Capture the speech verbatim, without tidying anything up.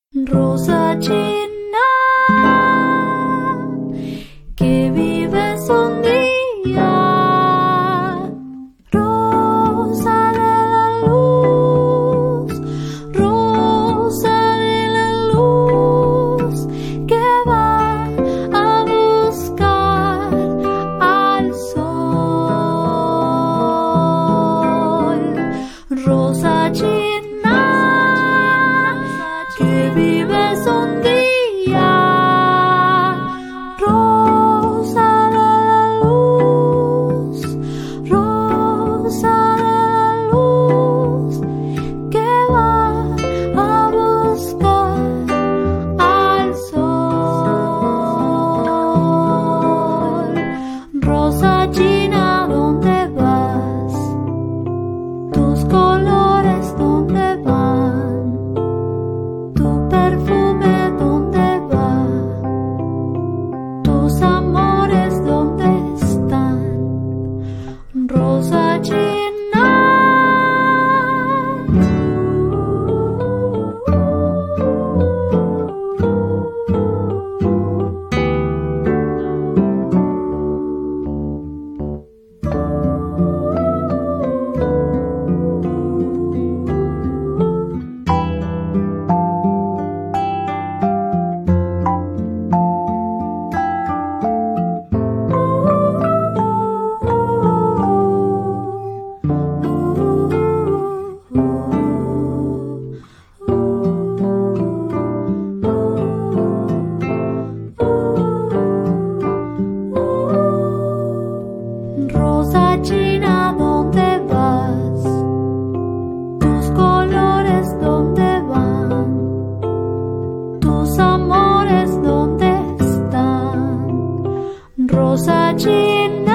Rosa china que vives un día, rosa de la luz, rosa de la luz que va a buscar al sol. Rosa china que vives un día, rosa de la luz, rosa de la luz que va a buscar al sol. Rosa china, ¿dónde vas? Tus colores, ¿dónde van? Tu perfume, ¿dónde va? Tus amores, ¿dónde están? Rosa china. Rosa china, ¿dónde vas? Tus colores, ¿dónde van? Tus amores, ¿dónde están? Rosa china.